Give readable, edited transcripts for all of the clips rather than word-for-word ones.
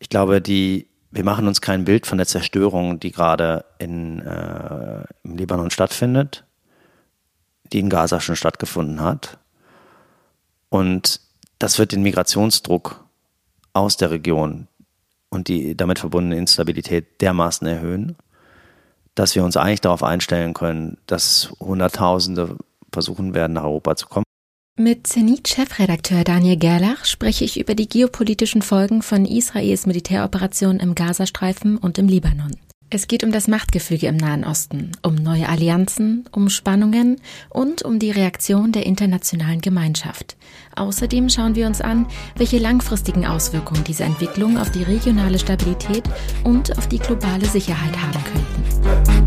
glaube, wir machen uns kein Bild von der Zerstörung, die gerade im Libanon stattfindet, die in Gaza schon stattgefunden hat. Und das wird den Migrationsdruck aus der Region und die damit verbundene Instabilität dermaßen erhöhen, dass wir uns eigentlich darauf einstellen können, dass Hunderttausende versuchen werden, nach Europa zu kommen. Mit Zenit-Chefredakteur Daniel Gerlach spreche ich über die geopolitischen Folgen von Israels Militäroperationen im Gazastreifen und im Libanon. Es geht um das Machtgefüge im Nahen Osten, um neue Allianzen, um Spannungen und um die Reaktion der internationalen Gemeinschaft. Außerdem schauen wir uns an, welche langfristigen Auswirkungen diese Entwicklung auf die regionale Stabilität und auf die globale Sicherheit haben könnten.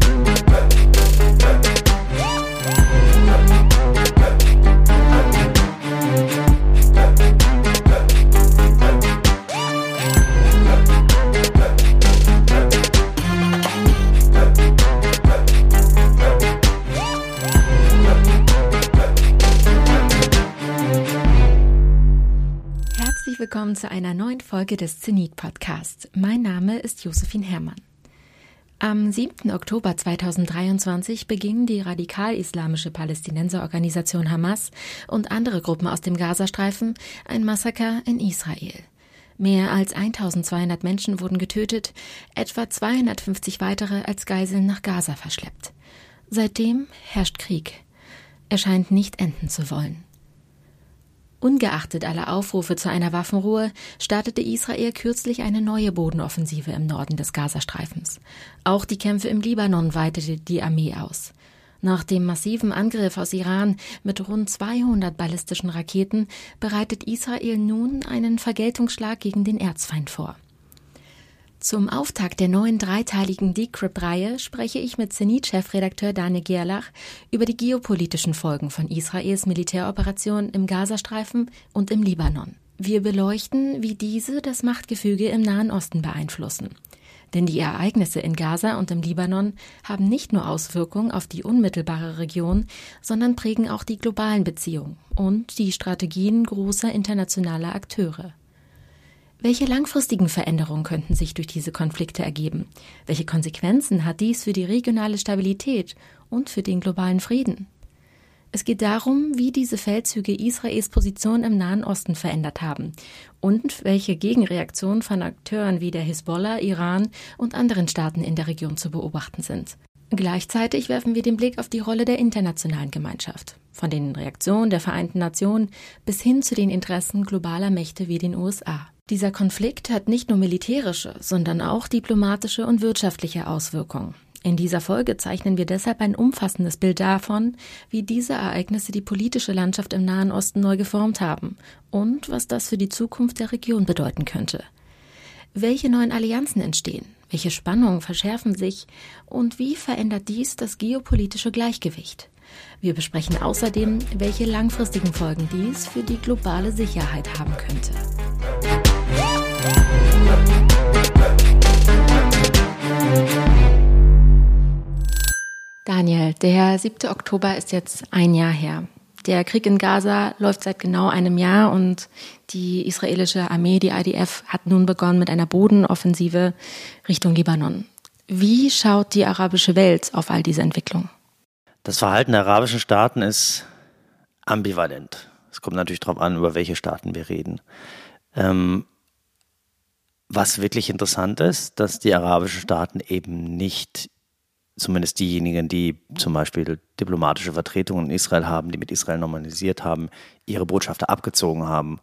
Willkommen zu einer neuen Folge des Zenit-Podcasts. Mein Name ist Josephine Herrmann. Am 7. Oktober 2023 begingen die radikal-islamische Palästinenserorganisation Hamas und andere Gruppen aus dem Gazastreifen ein Massaker in Israel. Mehr als 1200 Menschen wurden getötet, etwa 250 weitere als Geiseln nach Gaza verschleppt. Seitdem herrscht Krieg. Er scheint nicht enden zu wollen. Ungeachtet aller Aufrufe zu einer Waffenruhe startete Israel kürzlich eine neue Bodenoffensive im Norden des Gazastreifens. Auch die Kämpfe im Libanon weitete die Armee aus. Nach dem massiven Angriff aus Iran mit rund 200 ballistischen Raketen bereitet Israel nun einen Vergeltungsschlag gegen den Erzfeind vor. Zum Auftakt der neuen dreiteiligen Decrypt-Reihe spreche ich mit Zenit-Chefredakteur Daniel Gerlach über die geopolitischen Folgen von Israels Militäroperationen im Gazastreifen und im Libanon. Wir beleuchten, wie diese das Machtgefüge im Nahen Osten beeinflussen. Denn die Ereignisse in Gaza und im Libanon haben nicht nur Auswirkungen auf die unmittelbare Region, sondern prägen auch die globalen Beziehungen und die Strategien großer internationaler Akteure. Welche langfristigen Veränderungen könnten sich durch diese Konflikte ergeben? Welche Konsequenzen hat dies für die regionale Stabilität und für den globalen Frieden? Es geht darum, wie diese Feldzüge Israels Position im Nahen Osten verändert haben und welche Gegenreaktionen von Akteuren wie der Hisbollah, Iran und anderen Staaten in der Region zu beobachten sind. Gleichzeitig werfen wir den Blick auf die Rolle der internationalen Gemeinschaft, von den Reaktionen der Vereinten Nationen bis hin zu den Interessen globaler Mächte wie den USA. Dieser Konflikt hat nicht nur militärische, sondern auch diplomatische und wirtschaftliche Auswirkungen. In dieser Folge zeichnen wir deshalb ein umfassendes Bild davon, wie diese Ereignisse die politische Landschaft im Nahen Osten neu geformt haben und was das für die Zukunft der Region bedeuten könnte. Welche neuen Allianzen entstehen? Welche Spannungen verschärfen sich? Und wie verändert dies das geopolitische Gleichgewicht? Wir besprechen außerdem, welche langfristigen Folgen dies für die globale Sicherheit haben könnte. Daniel, der 7. Oktober ist jetzt ein Jahr her. Der Krieg in Gaza läuft seit genau einem Jahr und die israelische Armee, die IDF, hat nun begonnen mit einer Bodenoffensive Richtung Libanon. Wie schaut die arabische Welt auf all diese Entwicklungen? Das Verhalten der arabischen Staaten ist ambivalent. Es kommt natürlich darauf an, über welche Staaten wir reden. Was wirklich interessant ist, dass die arabischen Staaten eben nicht, zumindest diejenigen, die zum Beispiel diplomatische Vertretungen in Israel haben, die mit Israel normalisiert haben, ihre Botschafter abgezogen haben,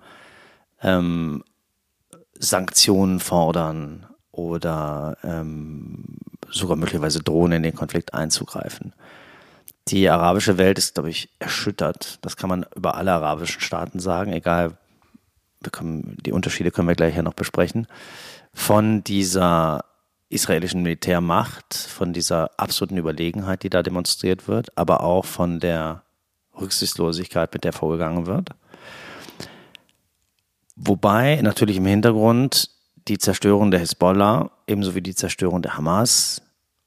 Sanktionen fordern oder sogar möglicherweise drohen, in den Konflikt einzugreifen. Die arabische Welt ist, glaube ich, erschüttert. Das kann man über alle arabischen Staaten sagen, egal, die Unterschiede können wir gleich ja noch besprechen, von dieser israelischen Militärmacht, von dieser absoluten Überlegenheit, die da demonstriert wird, aber auch von der Rücksichtslosigkeit, mit der vorgegangen wird. Wobei natürlich im Hintergrund die Zerstörung der Hisbollah ebenso wie die Zerstörung der Hamas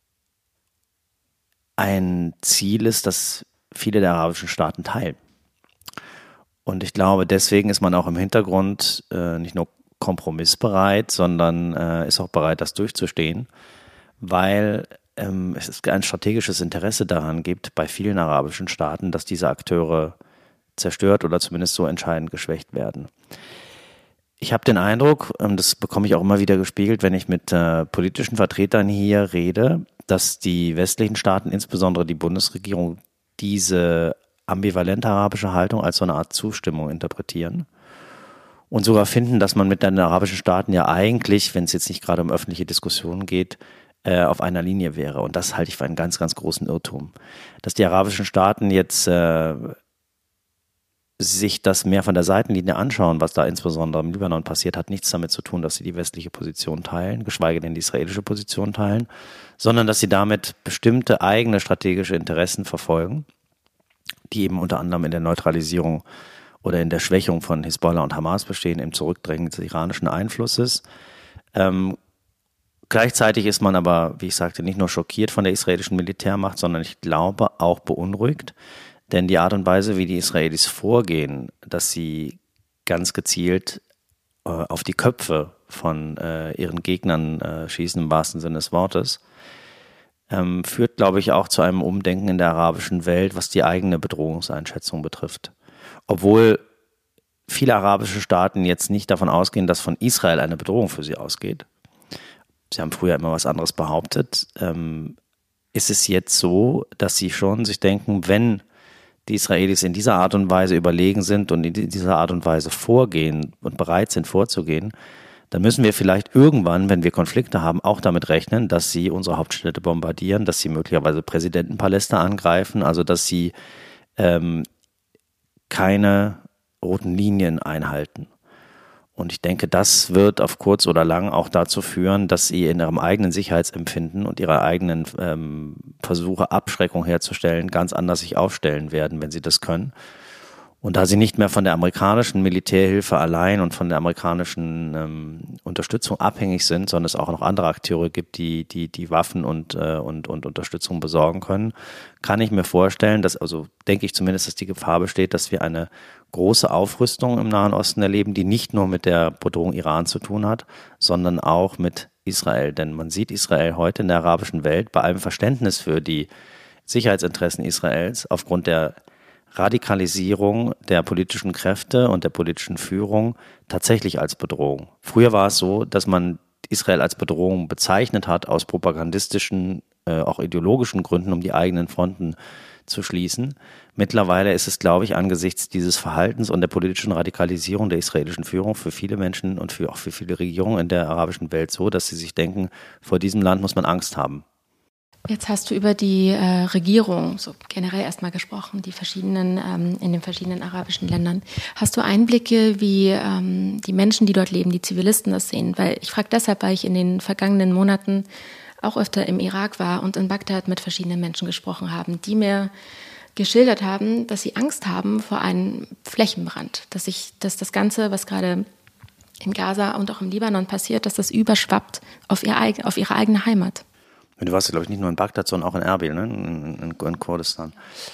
ein Ziel ist, das viele der arabischen Staaten teilen. Und ich glaube, deswegen ist man auch im Hintergrund nicht nur kompromissbereit, sondern ist auch bereit, das durchzustehen, weil es ein strategisches Interesse daran gibt, bei vielen arabischen Staaten, dass diese Akteure zerstört oder zumindest so entscheidend geschwächt werden. Ich habe den Eindruck, das bekomme ich auch immer wieder gespiegelt, wenn ich mit politischen Vertretern hier rede, dass die westlichen Staaten, insbesondere die Bundesregierung, diese ambivalente arabische Haltung als so eine Art Zustimmung interpretieren und sogar finden, dass man mit den arabischen Staaten ja eigentlich, wenn es jetzt nicht gerade um öffentliche Diskussionen geht, auf einer Linie wäre. Und das halte ich für einen ganz, ganz großen Irrtum. Dass die arabischen Staaten jetzt sich das mehr von der Seitenlinie anschauen, was da insbesondere im Libanon passiert, hat nichts damit zu tun, dass sie die westliche Position teilen, geschweige denn die israelische Position teilen, sondern dass sie damit bestimmte eigene strategische Interessen verfolgen, die eben unter anderem in der Neutralisierung oder in der Schwächung von Hisbollah und Hamas bestehen, im Zurückdrängen des iranischen Einflusses. Gleichzeitig ist man aber, wie ich sagte, nicht nur schockiert von der israelischen Militärmacht, sondern ich glaube auch beunruhigt. Denn die Art und Weise, wie die Israelis vorgehen, dass sie ganz gezielt auf die Köpfe von ihren Gegnern schießen, im wahrsten Sinne des Wortes, führt, glaube ich, auch zu einem Umdenken in der arabischen Welt, was die eigene Bedrohungseinschätzung betrifft. Obwohl viele arabische Staaten jetzt nicht davon ausgehen, dass von Israel eine Bedrohung für sie ausgeht. Sie haben früher immer was anderes behauptet. Ist es jetzt so, dass sie schon sich denken, wenn die Israelis in dieser Art und Weise überlegen sind und in dieser Art und Weise vorgehen und bereit sind vorzugehen, dann müssen wir vielleicht irgendwann, wenn wir Konflikte haben, auch damit rechnen, dass sie unsere Hauptstädte bombardieren, dass sie möglicherweise Präsidentenpaläste angreifen, also dass sie keine roten Linien einhalten. Und ich denke, das wird auf kurz oder lang auch dazu führen, dass sie in ihrem eigenen Sicherheitsempfinden und ihrer eigenen Versuche, Abschreckung herzustellen, ganz anders sich aufstellen werden, wenn sie das können. Und da sie nicht mehr von der amerikanischen Militärhilfe allein und von der amerikanischen Unterstützung abhängig sind, sondern es auch noch andere Akteure gibt, die Waffen und Unterstützung besorgen können, kann ich mir vorstellen, denke ich zumindest, dass die Gefahr besteht, dass wir eine große Aufrüstung im Nahen Osten erleben, die nicht nur mit der Bedrohung Iran zu tun hat, sondern auch mit Israel. Denn man sieht Israel heute in der arabischen Welt bei allem Verständnis für die Sicherheitsinteressen Israels aufgrund der Radikalisierung der politischen Kräfte und der politischen Führung tatsächlich als Bedrohung. Früher war es so, dass man Israel als Bedrohung bezeichnet hat aus propagandistischen, auch ideologischen Gründen, um die eigenen Fronten zu schließen. Mittlerweile ist es, glaube ich, angesichts dieses Verhaltens und der politischen Radikalisierung der israelischen Führung für viele Menschen und auch für viele Regierungen in der arabischen Welt so, dass sie sich denken, vor diesem Land muss man Angst haben. Jetzt hast du über die Regierung so generell erstmal gesprochen, die verschiedenen in den verschiedenen arabischen Ländern. Hast du Einblicke, wie die Menschen, die dort leben, die Zivilisten das sehen? Weil ich frage deshalb, weil ich in den vergangenen Monaten auch öfter im Irak war und in Bagdad mit verschiedenen Menschen gesprochen habe, die mir geschildert haben, dass sie Angst haben vor einem Flächenbrand, dass das Ganze, was gerade in Gaza und auch im Libanon passiert, dass das überschwappt auf ihre eigene Heimat. Du warst ja, glaube ich, nicht nur in Bagdad, sondern auch in Erbil, ne? in Kurdistan.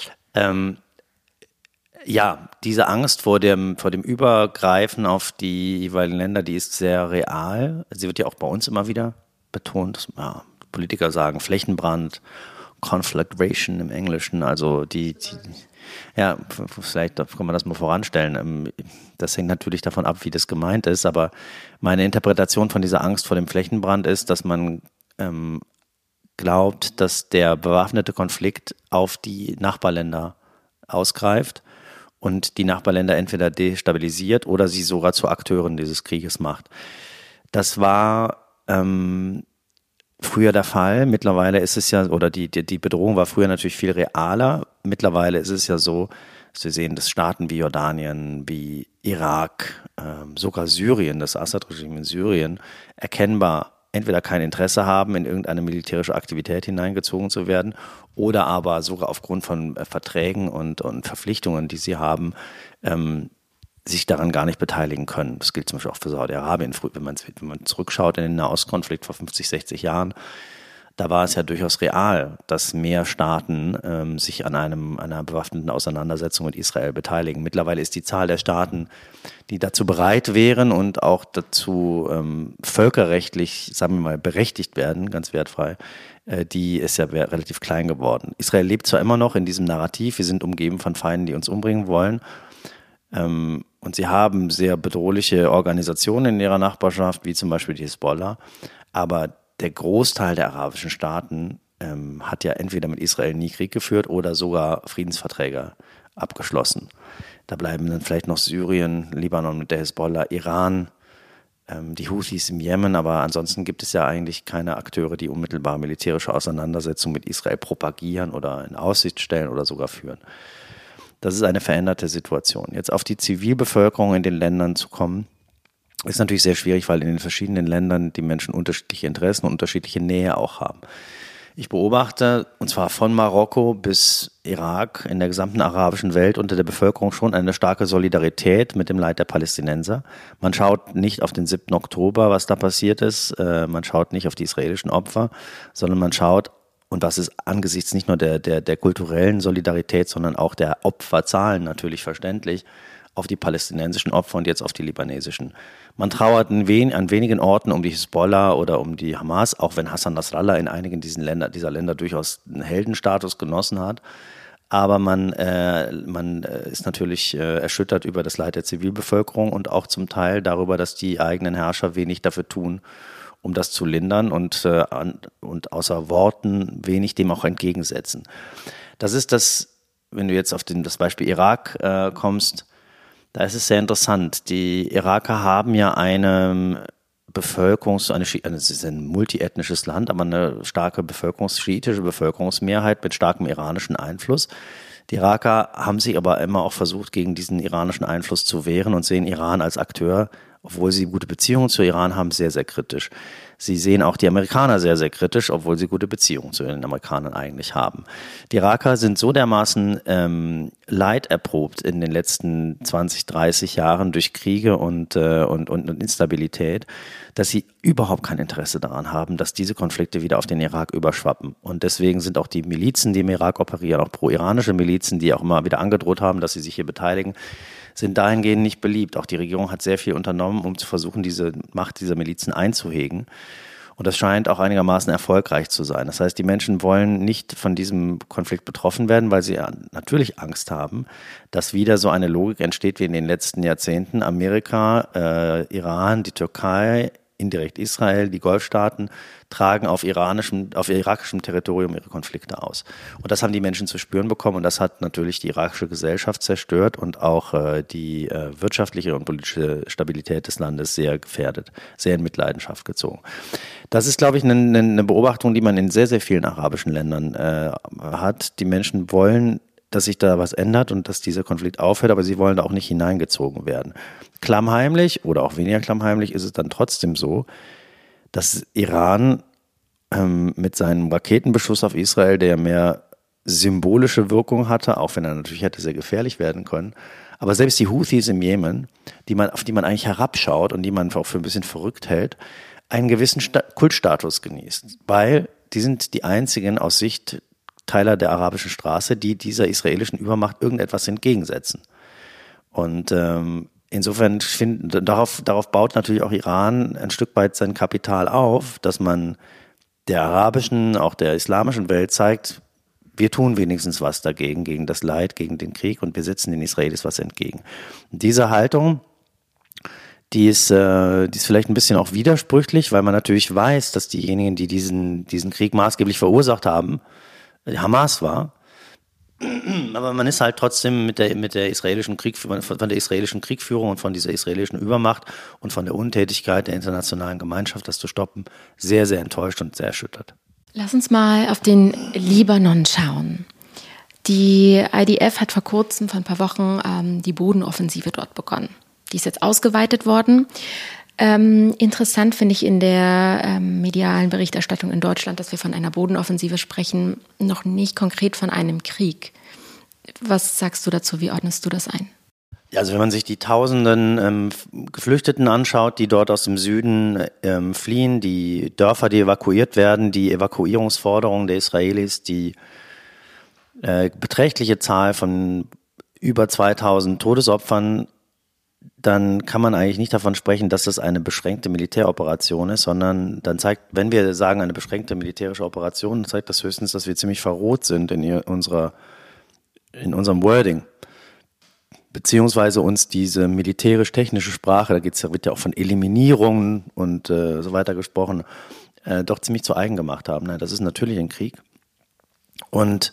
Ja, diese Angst vor dem Übergreifen auf die jeweiligen Länder, die ist sehr real. Sie wird ja auch bei uns immer wieder betont. Ja, Politiker sagen Flächenbrand, Conflagration im Englischen, also ja, vielleicht kann man das mal voranstellen. Das hängt natürlich davon ab, wie das gemeint ist, aber meine Interpretation von dieser Angst vor dem Flächenbrand ist, dass man glaubt, dass der bewaffnete Konflikt auf die Nachbarländer ausgreift und die Nachbarländer entweder destabilisiert oder sie sogar zu Akteuren dieses Krieges macht. Das war früher der Fall. Mittlerweile ist es ja, oder die Bedrohung war früher natürlich viel realer. Mittlerweile ist es ja so, dass wir sehen, dass Staaten wie Jordanien, wie Irak, sogar Syrien, das Assad-Regime in Syrien, erkennbar entweder kein Interesse haben, in irgendeine militärische Aktivität hineingezogen zu werden oder aber sogar aufgrund von Verträgen und Verpflichtungen, die sie haben, sich daran gar nicht beteiligen können. Das gilt zum Beispiel auch für Saudi-Arabien. Wenn man zurückschaut in den Nahostkonflikt vor 50, 60 Jahren, da war es ja durchaus real, dass mehr Staaten sich an einer bewaffneten Auseinandersetzung mit Israel beteiligen. Mittlerweile ist die Zahl der Staaten, die dazu bereit wären und auch dazu völkerrechtlich, sagen wir mal, berechtigt werden, ganz wertfrei, die ist ja relativ klein geworden. Israel lebt zwar immer noch in diesem Narrativ, wir sind umgeben von Feinden, die uns umbringen wollen, und sie haben sehr bedrohliche Organisationen in ihrer Nachbarschaft, wie zum Beispiel die Hisbollah, aber der Großteil der arabischen Staaten hat ja entweder mit Israel nie Krieg geführt oder sogar Friedensverträge abgeschlossen. Da bleiben dann vielleicht noch Syrien, Libanon mit der Hisbollah, Iran, die Houthis im Jemen, aber ansonsten gibt es ja eigentlich keine Akteure, die unmittelbar militärische Auseinandersetzungen mit Israel propagieren oder in Aussicht stellen oder sogar führen. Das ist eine veränderte Situation. Jetzt auf die Zivilbevölkerung in den Ländern zu kommen, ist natürlich sehr schwierig, weil in den verschiedenen Ländern die Menschen unterschiedliche Interessen und unterschiedliche Nähe auch haben. Ich beobachte, und zwar von Marokko bis Irak, in der gesamten arabischen Welt unter der Bevölkerung schon eine starke Solidarität mit dem Leid der Palästinenser. Man schaut nicht auf den 7. Oktober, was da passiert ist. Man schaut nicht auf die israelischen Opfer, sondern man schaut, und das ist angesichts nicht nur der kulturellen Solidarität, sondern auch der Opferzahlen natürlich verständlich, auf die palästinensischen Opfer und jetzt auf die libanesischen. Man trauert an wenigen Orten um die Hisbollah oder um die Hamas, auch wenn Hassan Nasrallah in einigen dieser Länder durchaus einen Heldenstatus genossen hat. Aber man ist natürlich erschüttert über das Leid der Zivilbevölkerung und auch zum Teil darüber, dass die eigenen Herrscher wenig dafür tun, um das zu lindern und außer Worten wenig dem auch entgegensetzen. Das ist das, wenn du jetzt auf das Beispiel Irak kommst, da ist es sehr interessant. Die Iraker haben ja es ist ein multiethnisches Land, aber eine starke schiitische Bevölkerungsmehrheit mit starkem iranischen Einfluss. Die Iraker haben sich aber immer auch versucht, gegen diesen iranischen Einfluss zu wehren und sehen Iran als Akteur, obwohl sie gute Beziehungen zu Iran haben, sehr, sehr kritisch. Sie sehen auch die Amerikaner sehr, sehr kritisch, obwohl sie gute Beziehungen zu den Amerikanern eigentlich haben. Die Iraker sind so dermaßen leiderprobt in den letzten 20, 30 Jahren durch Kriege und Instabilität, dass sie überhaupt kein Interesse daran haben, dass diese Konflikte wieder auf den Irak überschwappen. Und deswegen sind auch die Milizen, die im Irak operieren, auch pro-iranische Milizen, die auch immer wieder angedroht haben, dass sie sich hier beteiligen, sind dahingehend nicht beliebt. Auch die Regierung hat sehr viel unternommen, um zu versuchen, diese Macht dieser Milizen einzuhegen. Und das scheint auch einigermaßen erfolgreich zu sein. Das heißt, die Menschen wollen nicht von diesem Konflikt betroffen werden, weil sie natürlich Angst haben, dass wieder so eine Logik entsteht wie in den letzten Jahrzehnten. Amerika, Iran, die Türkei, indirekt Israel, die Golfstaaten tragen auf irakischem Territorium ihre Konflikte aus. Und das haben die Menschen zu spüren bekommen und das hat natürlich die irakische Gesellschaft zerstört und auch die wirtschaftliche und politische Stabilität des Landes sehr gefährdet, sehr in Mitleidenschaft gezogen. Das ist, glaube ich, eine Beobachtung, die man in sehr, sehr vielen arabischen Ländern hat. Die Menschen wollen, dass sich da was ändert und dass dieser Konflikt aufhört, aber sie wollen da auch nicht hineingezogen werden. Klammheimlich oder auch weniger klammheimlich ist es dann trotzdem so, dass Iran mit seinem Raketenbeschuss auf Israel, der mehr symbolische Wirkung hatte, auch wenn er natürlich hätte sehr gefährlich werden können, aber selbst die Houthis im Jemen, auf die man eigentlich herabschaut und die man auch für ein bisschen verrückt hält, einen gewissen Kultstatus genießt, weil die sind die einzigen aus Sicht Teiler der arabischen Straße, die dieser israelischen Übermacht irgendetwas entgegensetzen. Und insofern darauf baut natürlich auch Iran ein Stück weit sein Kapital auf, dass man der arabischen, auch der islamischen Welt zeigt, wir tun wenigstens was dagegen, gegen das Leid, gegen den Krieg und wir setzen den Israelis was entgegen. Und diese Haltung, die ist vielleicht ein bisschen auch widersprüchlich, weil man natürlich weiß, dass diejenigen, die diesen Krieg maßgeblich verursacht haben, Hamas war. Aber man ist halt trotzdem von der israelischen Kriegführung und von dieser israelischen Übermacht und von der Untätigkeit der internationalen Gemeinschaft, das zu stoppen, sehr, sehr enttäuscht und sehr erschüttert. Lass uns mal auf den Libanon schauen. Die IDF hat vor ein paar Wochen die Bodenoffensive dort begonnen. Die ist jetzt ausgeweitet worden. Interessant finde ich in der medialen Berichterstattung in Deutschland, dass wir von einer Bodenoffensive sprechen, noch nicht konkret von einem Krieg. Was sagst du dazu? Wie ordnest du das ein? Also wenn man sich die tausenden Geflüchteten anschaut, die dort aus dem Süden fliehen, die Dörfer, die evakuiert werden, die Evakuierungsforderungen der Israelis, die beträchtliche Zahl von über 2000 Todesopfern, dann kann man eigentlich nicht davon sprechen, dass das eine beschränkte Militäroperation ist, sondern dann zeigt, wenn wir sagen eine beschränkte militärische Operation, zeigt das höchstens, dass wir ziemlich verroht sind in unserem Wording. Beziehungsweise uns diese militärisch-technische Sprache, wird ja auch von Eliminierungen und so weiter gesprochen, doch ziemlich zu eigen gemacht haben. Nein, das ist natürlich ein Krieg. Und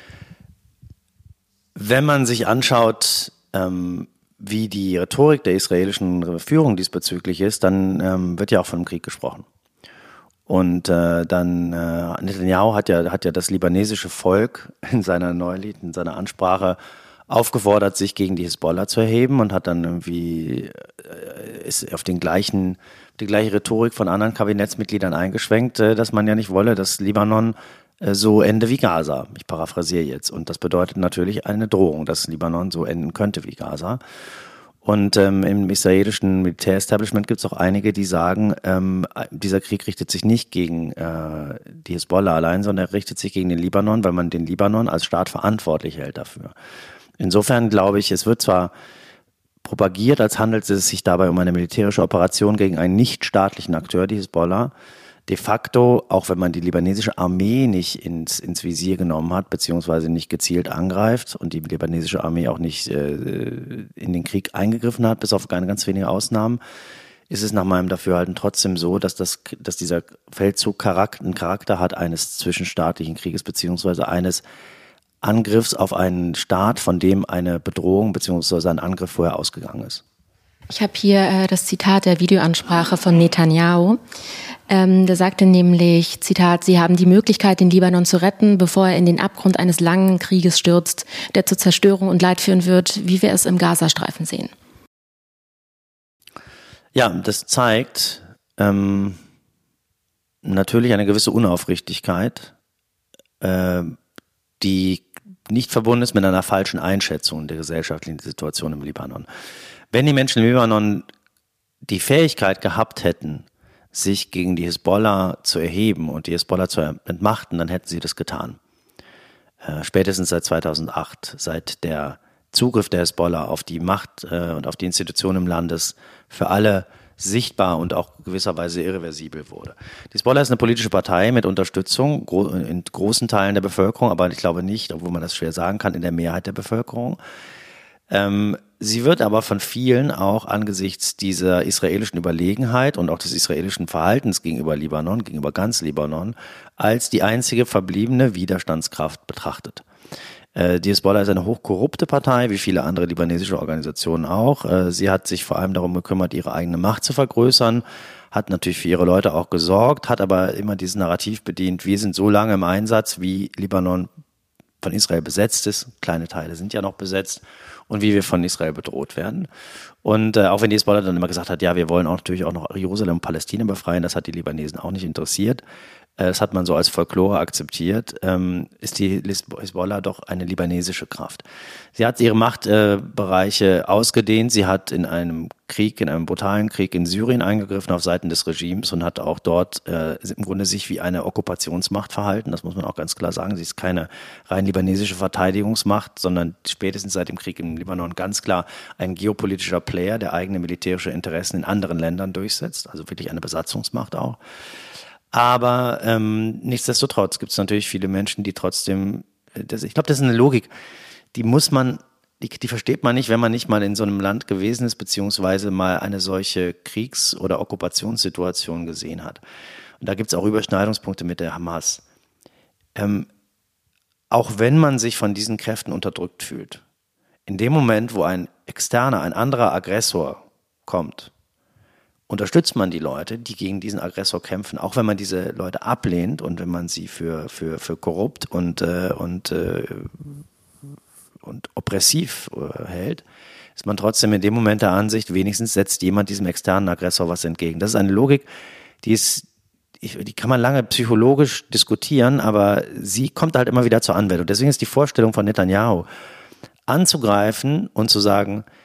wenn man sich anschaut, wie die Rhetorik der israelischen Führung diesbezüglich ist, dann wird ja auch von einem Krieg gesprochen. Und Netanyahu hat ja das libanesische Volk in seiner Ansprache aufgefordert, sich gegen die Hisbollah zu erheben und hat dann irgendwie ist auf die gleiche Rhetorik von anderen Kabinettsmitgliedern eingeschwenkt, dass man ja nicht wolle, dass Libanon so ende wie Gaza. Ich paraphrasiere jetzt. Und das bedeutet natürlich eine Drohung, dass Libanon so enden könnte wie Gaza. Und im israelischen Militärestablishment gibt es auch einige, die sagen, dieser Krieg richtet sich nicht gegen die Hisbollah allein, sondern er richtet sich gegen den Libanon, weil man den Libanon als Staat verantwortlich hält dafür. Insofern glaube ich, es wird zwar propagiert, als handelt es sich dabei um eine militärische Operation gegen einen nichtstaatlichen Akteur, die Hisbollah. De facto, auch wenn man die libanesische Armee nicht ins Visier genommen hat, beziehungsweise nicht gezielt angreift und die libanesische Armee auch nicht in den Krieg eingegriffen hat, bis auf ganz wenige Ausnahmen, ist es nach meinem Dafürhalten trotzdem so, dass dieser Feldzug einen Charakter hat eines zwischenstaatlichen Krieges, beziehungsweise eines Angriffs auf einen Staat, von dem eine Bedrohung beziehungsweise ein Angriff vorher ausgegangen ist. Ich habe hier das Zitat der Videoansprache von Netanyahu. Der sagte nämlich, Zitat, Sie haben die Möglichkeit, den Libanon zu retten, bevor er in den Abgrund eines langen Krieges stürzt, der zur Zerstörung und Leid führen wird, wie wir es im Gazastreifen sehen. Ja, das zeigt natürlich eine gewisse Unaufrichtigkeit, die nicht verbunden ist mit einer falschen Einschätzung der gesellschaftlichen Situation im Libanon. Wenn die Menschen im Libanon die Fähigkeit gehabt hätten, sich gegen die Hisbollah zu erheben und die Hisbollah zu entmachten, dann hätten sie das getan. Spätestens seit 2008, seit der Zugriff der Hisbollah auf die Macht und auf die Institutionen im Landes für alle sichtbar und auch gewisserweise irreversibel wurde. Die Hisbollah ist eine politische Partei mit Unterstützung in großen Teilen der Bevölkerung, aber ich glaube nicht, obwohl man das schwer sagen kann, in der Mehrheit der Bevölkerung. Sie wird aber von vielen auch angesichts dieser israelischen Überlegenheit und auch des israelischen Verhaltens gegenüber Libanon, gegenüber ganz Libanon, als die einzige verbliebene Widerstandskraft betrachtet. Die Hisbollah ist eine hochkorrupte Partei, wie viele andere libanesische Organisationen auch. Sie hat sich vor allem darum gekümmert, ihre eigene Macht zu vergrößern, hat natürlich für ihre Leute auch gesorgt, hat aber immer dieses Narrativ bedient, wir sind so lange im Einsatz, wie Libanon von Israel besetzt ist. Kleine Teile sind ja noch besetzt. Und wie wir von Israel bedroht werden. Und auch wenn die Hisbollah dann immer gesagt hat, ja, wir wollen auch natürlich auch noch Jerusalem und Palästina befreien, das hat die Libanesen auch nicht interessiert. Das hat man so als Folklore akzeptiert, ist die Hisbollah doch eine libanesische Kraft. Sie hat ihre Machtbereiche ausgedehnt, sie hat in einem brutalen Krieg in Syrien eingegriffen auf Seiten des Regimes und hat auch dort im Grunde sich wie eine Okkupationsmacht verhalten, das muss man auch ganz klar sagen. Sie ist keine rein libanesische Verteidigungsmacht, sondern spätestens seit dem Krieg im Libanon ganz klar ein geopolitischer Player, der eigene militärische Interessen in anderen Ländern durchsetzt, also wirklich eine Besatzungsmacht auch. Aber nichtsdestotrotz gibt es natürlich viele Menschen, die trotzdem, ich glaube, das ist eine Logik, die versteht man nicht, wenn man nicht mal in so einem Land gewesen ist, beziehungsweise mal eine solche Kriegs- oder Okkupationssituation gesehen hat. Und da gibt es auch Überschneidungspunkte mit der Hamas. Auch wenn man sich von diesen Kräften unterdrückt fühlt, in dem Moment, wo ein anderer Aggressor kommt, unterstützt man die Leute, die gegen diesen Aggressor kämpfen, auch wenn man diese Leute ablehnt und wenn man sie für korrupt und oppressiv hält, ist man trotzdem in dem Moment der Ansicht, wenigstens setzt jemand diesem externen Aggressor was entgegen. Das ist eine Logik, die kann man lange psychologisch diskutieren, aber sie kommt halt immer wieder zur Anwendung. Deswegen ist die Vorstellung von Netanyahu, anzugreifen und zu sagen,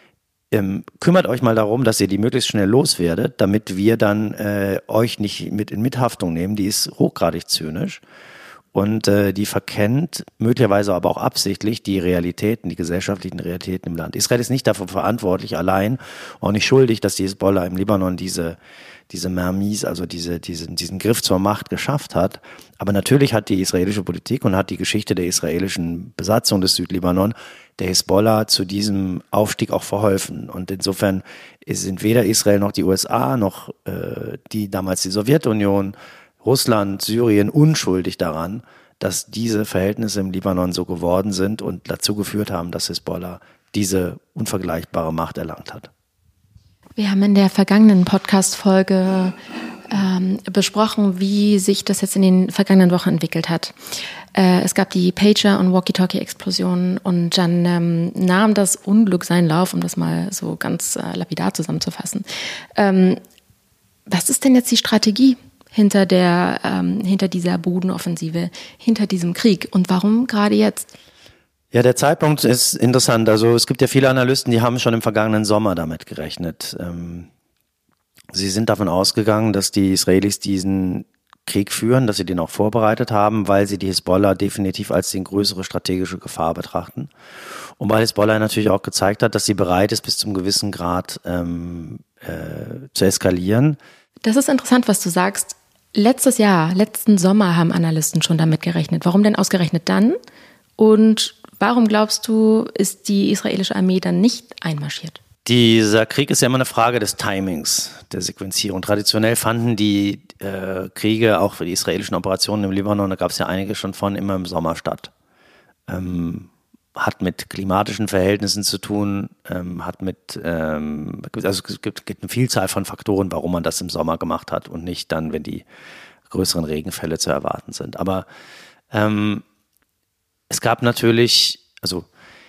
kümmert euch mal darum, dass ihr die möglichst schnell loswerdet, damit wir dann euch nicht mit in Mithaftung nehmen. Die ist hochgradig zynisch und die verkennt möglicherweise aber auch absichtlich die Realitäten, die gesellschaftlichen Realitäten im Land. Israel ist nicht dafür verantwortlich, allein auch nicht schuldig, dass die Hisbollah im Libanon diese Mermis, also diesen Griff zur Macht geschafft hat. Aber natürlich hat die israelische Politik und hat die Geschichte der israelischen Besatzung des Südlibanon der Hisbollah zu diesem Aufstieg auch verholfen. Und insofern sind weder Israel noch die USA noch damals die Sowjetunion, Russland, Syrien unschuldig daran, dass diese Verhältnisse im Libanon so geworden sind und dazu geführt haben, dass Hisbollah diese unvergleichbare Macht erlangt hat. Wir haben in der vergangenen Podcast-Folge besprochen, wie sich das jetzt in den vergangenen Wochen entwickelt hat. Es gab die Pager- und Walkie-Talkie-Explosionen und dann nahm das Unglück seinen Lauf, um das mal so ganz lapidar zusammenzufassen. Was ist denn jetzt die Strategie hinter dieser Bodenoffensive, hinter diesem Krieg und warum gerade jetzt? Ja, der Zeitpunkt ist interessant. Also es gibt ja viele Analysten, die haben schon im vergangenen Sommer damit gerechnet. Sie sind davon ausgegangen, dass die Israelis diesen Krieg führen, dass sie den auch vorbereitet haben, weil sie die Hisbollah definitiv als die größere strategische Gefahr betrachten. Und weil Hisbollah natürlich auch gezeigt hat, dass sie bereit ist, bis zum gewissen Grad zu eskalieren. Das ist interessant, was du sagst. Letzten Sommer haben Analysten schon damit gerechnet. Warum denn ausgerechnet dann? Und warum glaubst du, ist die israelische Armee dann nicht einmarschiert? Dieser Krieg ist ja immer eine Frage des Timings, der Sequenzierung. Traditionell fanden die Kriege, auch für die israelischen Operationen im Libanon, da gab es ja einige schon von, immer im Sommer statt. Hat mit klimatischen Verhältnissen zu tun, also es gibt eine Vielzahl von Faktoren, warum man das im Sommer gemacht hat und nicht dann, wenn die größeren Regenfälle zu erwarten sind. Aber es gab natürlich, also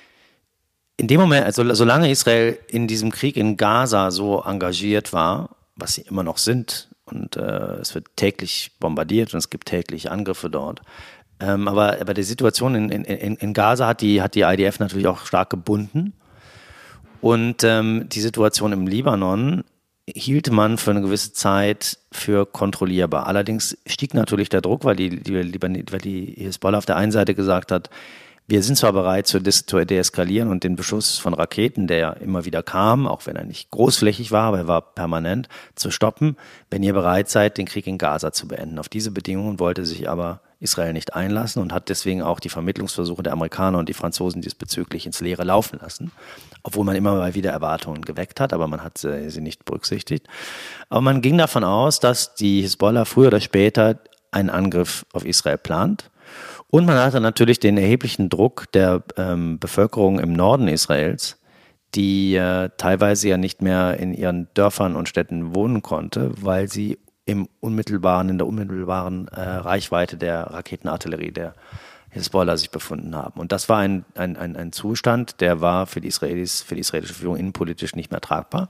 in dem Moment, also solange Israel in diesem Krieg in Gaza so engagiert war, was sie immer noch sind, und es wird täglich bombardiert und es gibt täglich Angriffe dort, aber die Situation in Gaza hat die IDF natürlich auch stark gebunden. Und die Situation im Libanon hielt man für eine gewisse Zeit für kontrollierbar. Allerdings stieg natürlich der Druck, weil die Hisbollah auf der einen Seite gesagt hat, wir sind zwar bereit zu deeskalieren und den Beschuss von Raketen, der ja immer wieder kam, auch wenn er nicht großflächig war, aber er war permanent, zu stoppen, wenn ihr bereit seid, den Krieg in Gaza zu beenden. Auf diese Bedingungen wollte sich aber Israel nicht einlassen und hat deswegen auch die Vermittlungsversuche der Amerikaner und die Franzosen diesbezüglich ins Leere laufen lassen, obwohl man immer mal wieder Erwartungen geweckt hat, aber man hat sie nicht berücksichtigt. Aber man ging davon aus, dass die Hisbollah früher oder später einen Angriff auf Israel plant. Und man hatte natürlich den erheblichen Druck der Bevölkerung im Norden Israels, die teilweise ja nicht mehr in ihren Dörfern und Städten wohnen konnte, weil sie in der unmittelbaren Reichweite der Raketenartillerie der Hisbollah sich befunden haben. Und das war ein Zustand, der war für die israelische Führung innenpolitisch nicht mehr tragbar.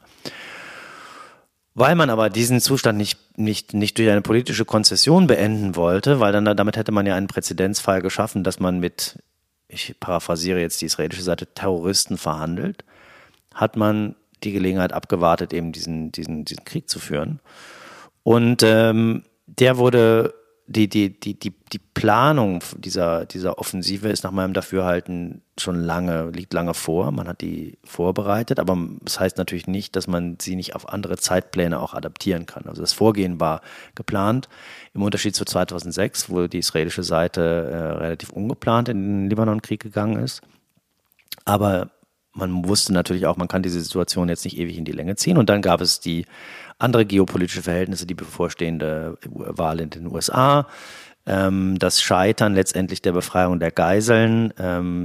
Weil man aber diesen Zustand nicht durch eine politische Konzession beenden wollte, weil damit hätte man ja einen Präzedenzfall geschaffen, dass man mit, ich paraphrasiere jetzt die israelische Seite, Terroristen verhandelt, hat man die Gelegenheit abgewartet, eben diesen Krieg zu führen. Und der wurde, die Planung dieser Offensive ist nach meinem Dafürhalten liegt lange vor. Man hat die vorbereitet, aber das heißt natürlich nicht, dass man sie nicht auf andere Zeitpläne auch adaptieren kann. Also das Vorgehen war geplant, im Unterschied zu 2006, wo die israelische Seite relativ ungeplant in den Libanonkrieg gegangen ist. Aber man wusste natürlich auch, man kann diese Situation jetzt nicht ewig in die Länge ziehen. Und dann gab es die andere geopolitische Verhältnisse, die bevorstehende Wahl in den USA, das Scheitern letztendlich der Befreiung der Geiseln,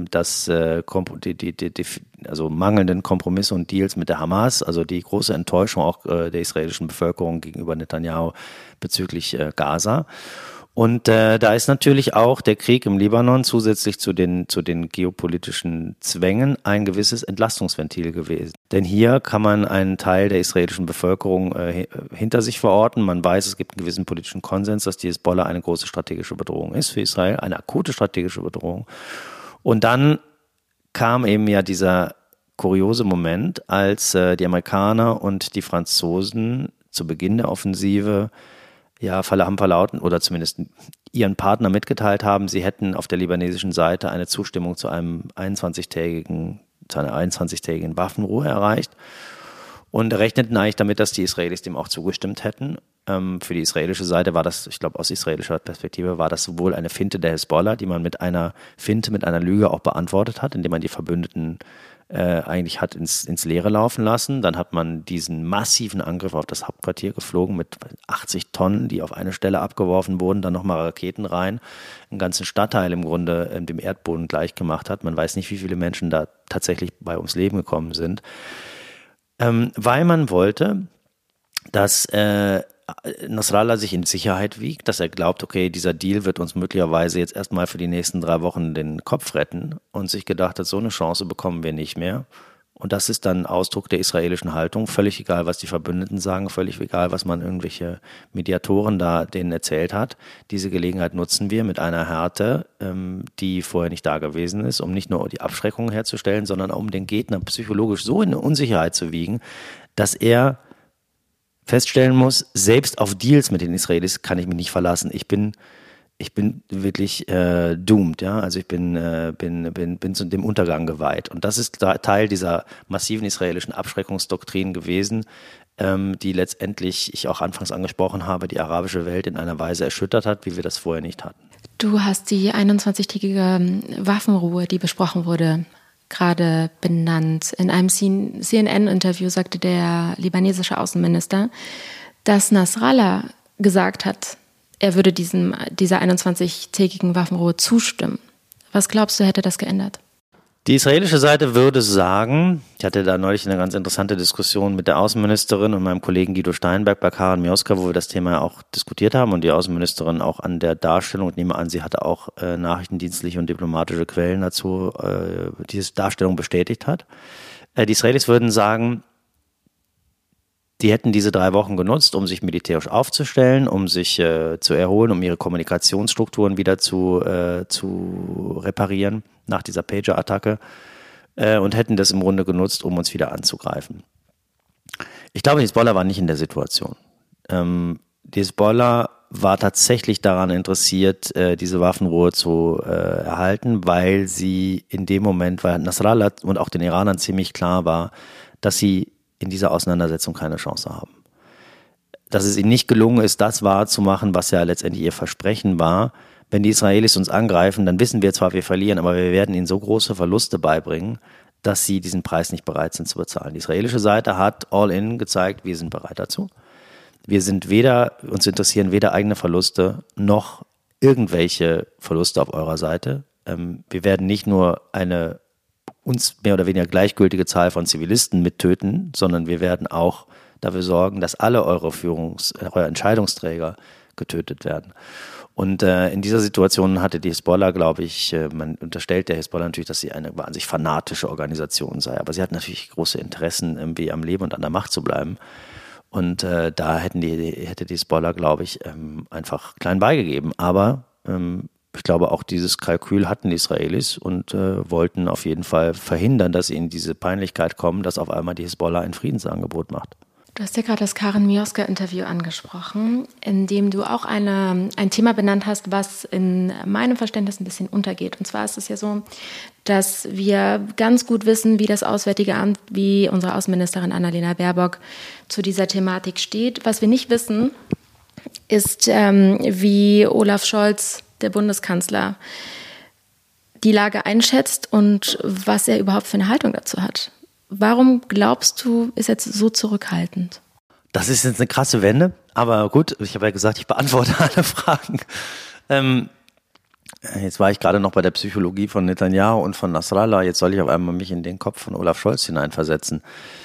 also mangelnden Kompromisse und Deals mit der Hamas, also die große Enttäuschung auch der israelischen Bevölkerung gegenüber Netanyahu bezüglich Gaza. Und da ist natürlich auch der Krieg im Libanon zusätzlich zu den geopolitischen Zwängen ein gewisses Entlastungsventil gewesen. Denn hier kann man einen Teil der israelischen Bevölkerung hinter sich verorten. Man weiß, es gibt einen gewissen politischen Konsens, dass die Hisbollah eine große strategische Bedrohung ist für Israel, eine akute strategische Bedrohung. Und dann kam eben ja dieser kuriose Moment, als die Amerikaner und die Franzosen zu Beginn der Offensive haben verlauten oder zumindest ihren Partner mitgeteilt haben, sie hätten auf der libanesischen Seite eine Zustimmung zu einer 21-tägigen Waffenruhe erreicht und rechneten eigentlich damit, dass die Israelis dem auch zugestimmt hätten. Für die israelische Seite war das, ich glaube aus israelischer Perspektive, war das wohl eine Finte der Hisbollah, die man mit einer Lüge auch beantwortet hat, indem man die Verbündeten eigentlich hat ins Leere laufen lassen. Dann hat man diesen massiven Angriff auf das Hauptquartier geflogen mit 80 Tonnen, die auf eine Stelle abgeworfen wurden, dann nochmal Raketen rein, einen ganzen Stadtteil im Grunde dem Erdboden gleichgemacht hat. Man weiß nicht, wie viele Menschen da tatsächlich bei ums Leben gekommen sind. Weil man wollte, dass Nasrallah sich in Sicherheit wiegt, dass er glaubt, okay, dieser Deal wird uns möglicherweise jetzt erstmal für die nächsten 3 Wochen den Kopf retten und sich gedacht hat, so eine Chance bekommen wir nicht mehr. Und das ist dann Ausdruck der israelischen Haltung, völlig egal, was die Verbündeten sagen, völlig egal, was man irgendwelche Mediatoren da denen erzählt hat. Diese Gelegenheit nutzen wir mit einer Härte, die vorher nicht da gewesen ist, um nicht nur die Abschreckung herzustellen, sondern um den Gegner psychologisch so in Unsicherheit zu wiegen, dass er feststellen muss, selbst auf Deals mit den Israelis kann ich mich nicht verlassen. Ich bin wirklich doomed, ja. Also ich bin zu dem Untergang geweiht. Und das ist Teil dieser massiven israelischen Abschreckungsdoktrin gewesen, die letztendlich, ich auch anfangs angesprochen habe, die arabische Welt in einer Weise erschüttert hat, wie wir das vorher nicht hatten. Du hast die 21-tägige Waffenruhe, die besprochen wurde, gerade benannt. In einem CNN-Interview sagte der libanesische Außenminister, dass Nasrallah gesagt hat, er würde dieser 21-tägigen Waffenruhe zustimmen. Was glaubst du, hätte das geändert? Die israelische Seite würde sagen, ich hatte da neulich eine ganz interessante Diskussion mit der Außenministerin und meinem Kollegen Guido Steinberg bei Karen Mioska, wo wir das Thema auch diskutiert haben und die Außenministerin auch an der Darstellung, ich nehme an, sie hatte auch nachrichtendienstliche und diplomatische Quellen dazu, diese Darstellung bestätigt hat. Die Israelis würden sagen, die hätten diese 3 Wochen genutzt, um sich militärisch aufzustellen, um sich zu erholen, um ihre Kommunikationsstrukturen wieder zu reparieren nach dieser Pager-Attacke und hätten das im Grunde genutzt, um uns wieder anzugreifen. Ich glaube, Hisbollah war nicht in der Situation. Die Hisbollah war tatsächlich daran interessiert, diese Waffenruhe zu erhalten, weil sie in dem Moment, weil Nasrallah und auch den Iranern ziemlich klar war, dass sie in dieser Auseinandersetzung keine Chance haben. Dass es ihnen nicht gelungen ist, das wahrzumachen, was ja letztendlich ihr Versprechen war. Wenn die Israelis uns angreifen, dann wissen wir zwar, wir verlieren, aber wir werden ihnen so große Verluste beibringen, dass sie diesen Preis nicht bereit sind zu bezahlen. Die israelische Seite hat all in gezeigt, wir sind bereit dazu. Uns interessieren weder eigene Verluste noch irgendwelche Verluste auf eurer Seite. Wir werden nicht nur eine uns mehr oder weniger gleichgültige Zahl von Zivilisten mittöten, sondern wir werden auch dafür sorgen, dass alle eure Entscheidungsträger getötet werden. Und in dieser Situation hatte die Hisbollah, glaube ich, man unterstellt der Hisbollah natürlich, dass sie eine an sich fanatische Organisation sei, aber sie hat natürlich große Interessen, irgendwie am Leben und an der Macht zu bleiben. Und da hätte die Hisbollah, glaube ich, einfach klein beigegeben. Aber ich glaube, auch dieses Kalkül hatten die Israelis und wollten auf jeden Fall verhindern, dass sie in diese Peinlichkeit kommen, dass auf einmal die Hisbollah ein Friedensangebot macht. Du hast ja gerade das Karen Mioska-Interview angesprochen, in dem du auch ein Thema benannt hast, was in meinem Verständnis ein bisschen untergeht. Und zwar ist es ja so, dass wir ganz gut wissen, wie das Auswärtige Amt, wie unsere Außenministerin Annalena Baerbock zu dieser Thematik steht. Was wir nicht wissen, ist, wie Olaf Scholz, der Bundeskanzler, die Lage einschätzt und was er überhaupt für eine Haltung dazu hat. Warum glaubst du, ist er so zurückhaltend? Das ist jetzt eine krasse Wende, aber gut, ich habe ja gesagt, ich beantworte alle Fragen. Jetzt war ich gerade noch bei der Psychologie von Netanyahu und von Nasrallah, jetzt soll ich auf einmal mich in den Kopf von Olaf Scholz hineinversetzen.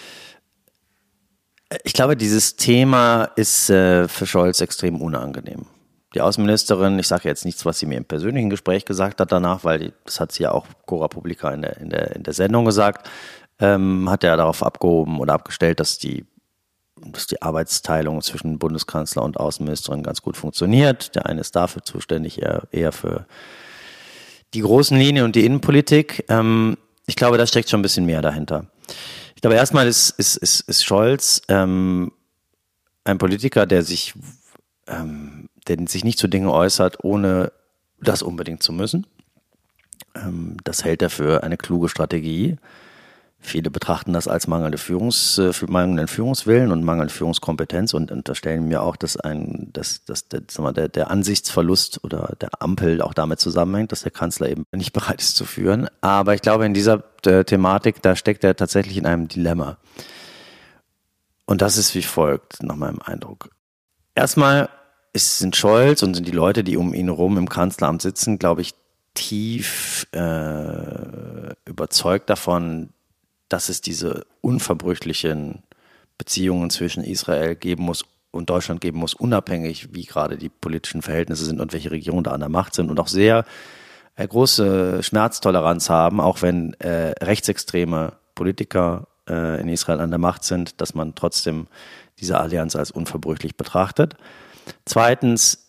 Ich glaube, dieses Thema ist für Scholz extrem unangenehm. Die Außenministerin, ich sage jetzt nichts, was sie mir im persönlichen Gespräch gesagt hat danach, weil das hat sie ja auch Cora Publica in der Sendung gesagt, hat er darauf abgehoben oder abgestellt, dass die Arbeitsteilung zwischen Bundeskanzler und Außenministerin ganz gut funktioniert. Der eine ist dafür zuständig, eher für die großen Linien und die Innenpolitik. Ich glaube, da steckt schon ein bisschen mehr dahinter. Ich glaube, erstmal ist Scholz ein Politiker, der sich nicht zu Dingen äußert, ohne das unbedingt zu müssen. Das hält er für eine kluge Strategie. Viele betrachten das als mangelnden Führungswillen und mangelnde Führungskompetenz und unterstellen mir auch, dass der Ansichtsverlust oder der Ampel auch damit zusammenhängt, dass der Kanzler eben nicht bereit ist zu führen. Aber ich glaube, in dieser Thematik, da steckt er tatsächlich in einem Dilemma. Und das ist wie folgt, nach meinem Eindruck. Erstmal sind Scholz und sind die Leute, die um ihn herum im Kanzleramt sitzen, glaube ich, tief überzeugt davon, dass es diese unverbrüchlichen Beziehungen zwischen Israel geben muss und Deutschland geben muss, unabhängig wie gerade die politischen Verhältnisse sind und welche Regierungen da an der Macht sind und auch sehr große Schmerztoleranz haben, auch wenn rechtsextreme Politiker in Israel an der Macht sind, dass man trotzdem diese Allianz als unverbrüchlich betrachtet. Zweitens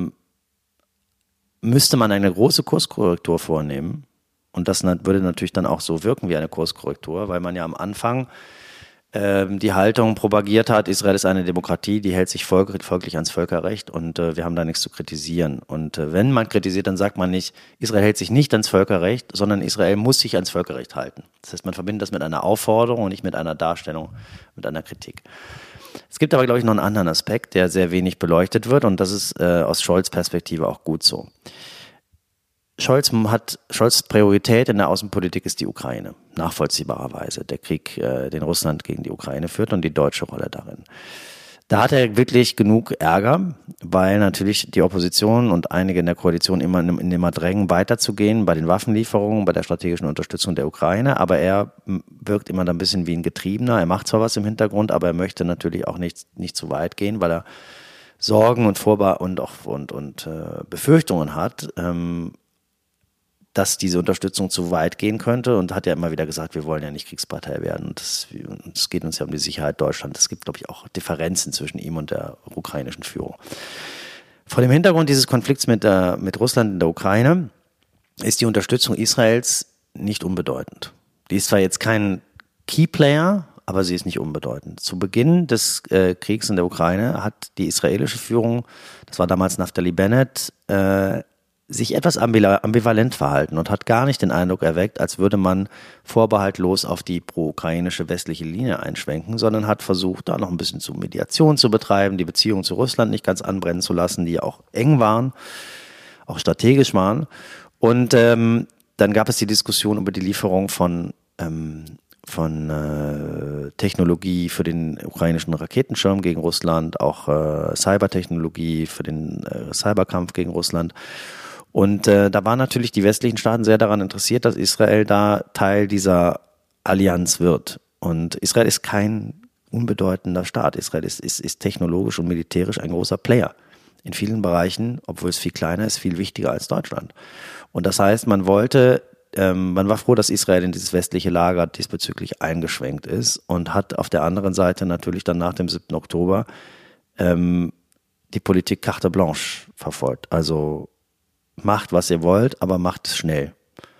müsste man eine große Kurskorrektur vornehmen. Und das würde natürlich dann auch so wirken wie eine Kurskorrektur, weil man ja am Anfang die Haltung propagiert hat, Israel ist eine Demokratie, die hält sich folglich ans Völkerrecht und wir haben da nichts zu kritisieren. Und wenn man kritisiert, dann sagt man nicht, Israel hält sich nicht ans Völkerrecht, sondern Israel muss sich ans Völkerrecht halten. Das heißt, man verbindet das mit einer Aufforderung und nicht mit einer Darstellung, mit einer Kritik. Es gibt aber, glaube ich, noch einen anderen Aspekt, der sehr wenig beleuchtet wird und das ist aus Scholz' Perspektive auch gut so. Scholz' Priorität in der Außenpolitik ist die Ukraine, nachvollziehbarerweise. Der Krieg, den Russland gegen die Ukraine führt und die deutsche Rolle darin. Da hat er wirklich genug Ärger, weil natürlich die Opposition und einige in der Koalition immer drängen, weiterzugehen bei den Waffenlieferungen, bei der strategischen Unterstützung der Ukraine. Aber er wirkt immer da ein bisschen wie ein Getriebener. Er macht zwar was im Hintergrund, aber er möchte natürlich auch nicht zu weit gehen, weil er Sorgen und Befürchtungen hat, dass diese Unterstützung zu weit gehen könnte und hat ja immer wieder gesagt, wir wollen ja nicht Kriegspartei werden und es geht uns ja um die Sicherheit Deutschlands. Es gibt, glaube ich, auch Differenzen zwischen ihm und der ukrainischen Führung. Vor dem Hintergrund dieses Konflikts mit Russland in der Ukraine ist die Unterstützung Israels nicht unbedeutend. Die ist zwar jetzt kein Keyplayer, aber sie ist nicht unbedeutend. Zu Beginn des Kriegs in der Ukraine hat die israelische Führung, das war damals Naftali Bennett, sich etwas ambivalent verhalten und hat gar nicht den Eindruck erweckt, als würde man vorbehaltlos auf die pro-ukrainische westliche Linie einschwenken, sondern hat versucht, da noch ein bisschen zu Mediation zu betreiben, die Beziehungen zu Russland nicht ganz anbrennen zu lassen, die ja auch eng waren, auch strategisch waren. Und dann gab es die Diskussion über die Lieferung von Technologie für den ukrainischen Raketenschirm gegen Russland, auch Cybertechnologie für den Cyberkampf gegen Russland. Und da waren natürlich die westlichen Staaten sehr daran interessiert, dass Israel da Teil dieser Allianz wird. Und Israel ist kein unbedeutender Staat. Israel ist technologisch und militärisch ein großer Player. In vielen Bereichen, obwohl es viel kleiner ist, viel wichtiger als Deutschland. Und das heißt, man war froh, dass Israel in dieses westliche Lager diesbezüglich eingeschwenkt ist und hat auf der anderen Seite natürlich dann nach dem 7. Oktober die Politik carte blanche verfolgt. Also macht, was ihr wollt, aber macht es schnell.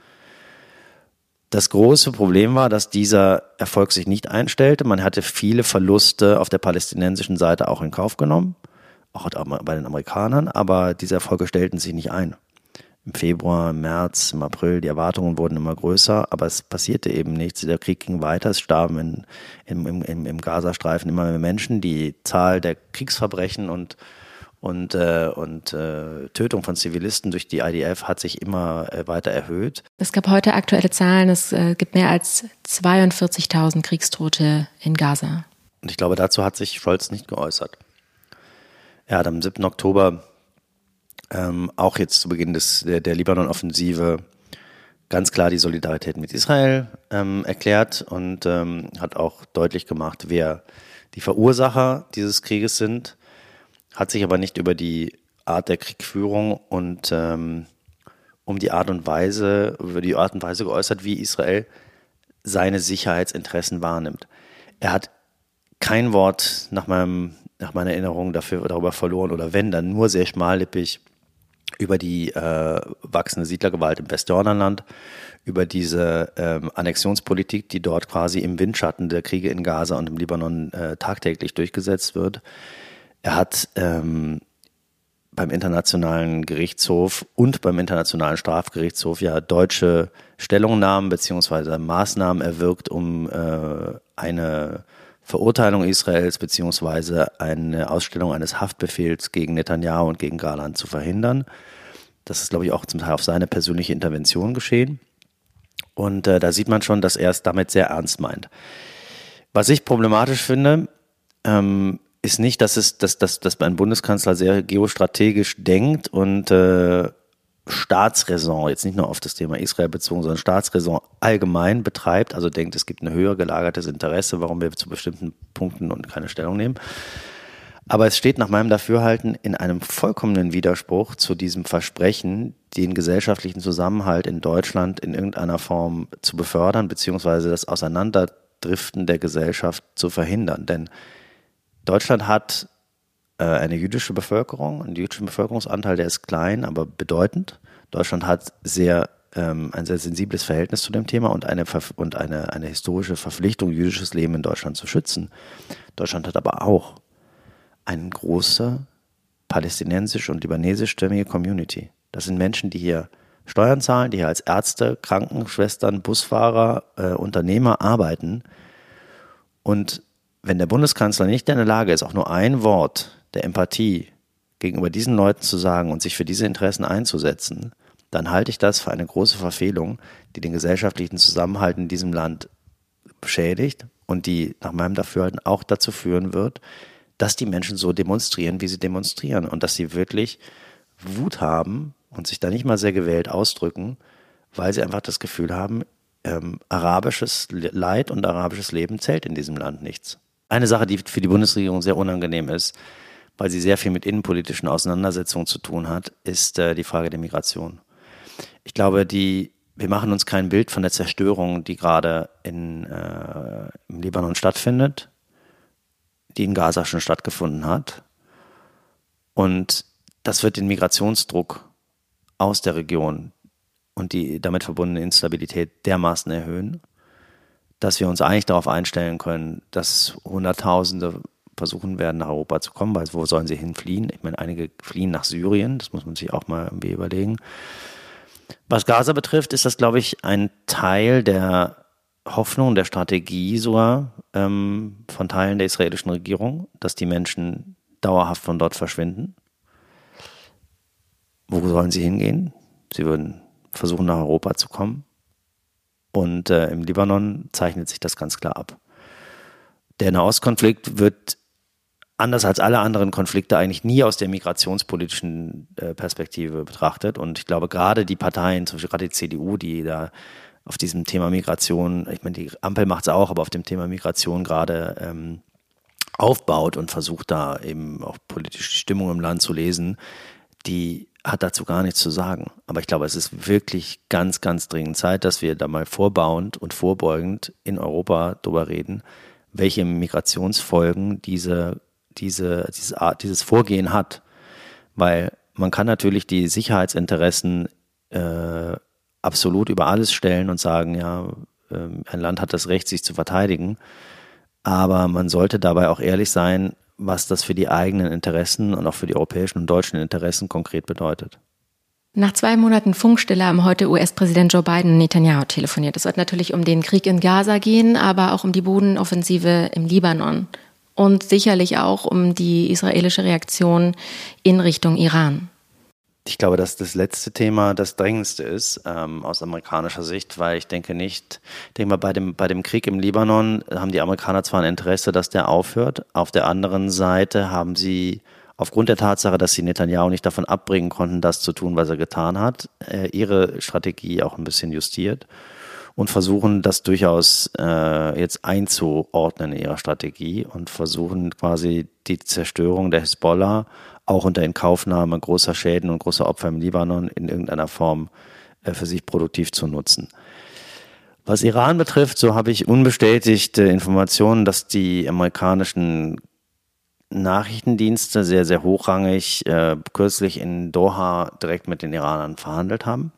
Das große Problem war, dass dieser Erfolg sich nicht einstellte. Man hatte viele Verluste auf der palästinensischen Seite auch in Kauf genommen, auch bei den Amerikanern, aber diese Erfolge stellten sich nicht ein. Im Februar, im März, im April, die Erwartungen wurden immer größer, aber es passierte eben nichts. Der Krieg ging weiter, es starben im Gazastreifen immer mehr Menschen. Die Zahl der Kriegsverbrechen und Tötung von Zivilisten durch die IDF hat sich immer weiter erhöht. Es gab heute aktuelle Zahlen, es gibt mehr als 42.000 Kriegstote in Gaza. Und ich glaube, dazu hat sich Scholz nicht geäußert. Er hat am 7. Oktober auch jetzt zu Beginn der Libanon-Offensive ganz klar die Solidarität mit Israel erklärt und hat auch deutlich gemacht, wer die Verursacher dieses Krieges sind, hat sich aber nicht über die Art der Kriegführung und über die Art und Weise geäußert, wie Israel seine Sicherheitsinteressen wahrnimmt. Er hat kein Wort nach meiner Erinnerung darüber verloren oder wenn, dann nur sehr schmallippig über die wachsende Siedlergewalt im Westjordanland, über diese Annexionspolitik, die dort quasi im Windschatten der Kriege in Gaza und im Libanon tagtäglich durchgesetzt wird. Er hat beim Internationalen Gerichtshof und beim Internationalen Strafgerichtshof ja deutsche Stellungnahmen bzw. Maßnahmen erwirkt, um eine Verurteilung Israels bzw. eine Ausstellung eines Haftbefehls gegen Netanyahu und gegen Galen zu verhindern. Das ist, glaube ich, auch zum Teil auf seine persönliche Intervention geschehen. Und da sieht man schon, dass er es damit sehr ernst meint. Was ich problematisch finde, ist nicht, dass ein Bundeskanzler sehr geostrategisch denkt und Staatsräson, jetzt nicht nur auf das Thema Israel bezogen, sondern Staatsräson allgemein betreibt, also denkt, es gibt ein höher gelagertes Interesse, warum wir zu bestimmten Punkten und keine Stellung nehmen. Aber es steht nach meinem Dafürhalten in einem vollkommenen Widerspruch zu diesem Versprechen, den gesellschaftlichen Zusammenhalt in Deutschland in irgendeiner Form zu befördern, beziehungsweise das Auseinanderdriften der Gesellschaft zu verhindern. Denn Deutschland hat eine jüdische Bevölkerung, einen jüdischen Bevölkerungsanteil, der ist klein, aber bedeutend. Deutschland hat ein sehr sensibles Verhältnis zu dem Thema und eine historische Verpflichtung, jüdisches Leben in Deutschland zu schützen. Deutschland hat aber auch eine große palästinensische und libanesischstämmige Community. Das sind Menschen, die hier Steuern zahlen, die hier als Ärzte, Krankenschwestern, Busfahrer, Unternehmer arbeiten. Und wenn der Bundeskanzler nicht in der Lage ist, auch nur ein Wort der Empathie gegenüber diesen Leuten zu sagen und sich für diese Interessen einzusetzen, dann halte ich das für eine große Verfehlung, die den gesellschaftlichen Zusammenhalt in diesem Land beschädigt und die nach meinem Dafürhalten auch dazu führen wird, dass die Menschen so demonstrieren, wie sie demonstrieren und dass sie wirklich Wut haben und sich da nicht mal sehr gewählt ausdrücken, weil sie einfach das Gefühl haben, arabisches Leid und arabisches Leben zählt in diesem Land nichts. Eine Sache, die für die Bundesregierung sehr unangenehm ist, weil sie sehr viel mit innenpolitischen Auseinandersetzungen zu tun hat, ist die Frage der Migration. Ich glaube, wir machen uns kein Bild von der Zerstörung, die gerade im Libanon stattfindet, die in Gaza schon stattgefunden hat. Und das wird den Migrationsdruck aus der Region und die damit verbundene Instabilität dermaßen erhöhen, dass wir uns eigentlich darauf einstellen können, dass Hunderttausende versuchen werden, nach Europa zu kommen, weil wo sollen sie hinfliehen? Ich meine, einige fliehen nach Syrien, das muss man sich auch mal irgendwie überlegen. Was Gaza betrifft, ist das, glaube ich, ein Teil der Hoffnung, der Strategie sogar von Teilen der israelischen Regierung, dass die Menschen dauerhaft von dort verschwinden. Wo sollen sie hingehen? Sie würden versuchen, nach Europa zu kommen. Und im Libanon zeichnet sich das ganz klar ab. Der Nahostkonflikt wird anders als alle anderen Konflikte eigentlich nie aus der migrationspolitischen Perspektive betrachtet. Und ich glaube, gerade die Parteien, zum Beispiel gerade die CDU, die da auf diesem Thema Migration, ich meine, die Ampel macht es auch, aber auf dem Thema Migration gerade aufbaut und versucht da eben auch politische Stimmung im Land zu lesen, die hat dazu gar nichts zu sagen. Aber ich glaube, es ist wirklich ganz, ganz dringend Zeit, dass wir da mal vorbauend und vorbeugend in Europa drüber reden, welche Migrationsfolgen dieses Vorgehen hat. Weil man kann natürlich die Sicherheitsinteressen absolut über alles stellen und sagen, ja, ein Land hat das Recht, sich zu verteidigen. Aber man sollte dabei auch ehrlich sein, was das für die eigenen Interessen und auch für die europäischen und deutschen Interessen konkret bedeutet. Nach 2 Monaten Funkstille haben heute US-Präsident Joe Biden und Netanyahu telefoniert. Es wird natürlich um den Krieg in Gaza gehen, aber auch um die Bodenoffensive im Libanon und sicherlich auch um die israelische Reaktion in Richtung Iran. Ich glaube, dass das letzte Thema das drängendste ist aus amerikanischer Sicht, weil ich denke mal, bei dem Krieg im Libanon haben die Amerikaner zwar ein Interesse, dass der aufhört. Auf der anderen Seite haben sie aufgrund der Tatsache, dass sie Netanyahu nicht davon abbringen konnten, das zu tun, was er getan hat, ihre Strategie auch ein bisschen justiert und versuchen, das durchaus jetzt einzuordnen in ihrer Strategie und versuchen quasi die Zerstörung der Hisbollah auch unter Inkaufnahme großer Schäden und großer Opfer im Libanon in irgendeiner Form für sich produktiv zu nutzen. Was Iran betrifft, so habe ich unbestätigte Informationen, dass die amerikanischen Nachrichtendienste sehr, sehr hochrangig kürzlich in Doha direkt mit den Iranern verhandelt haben.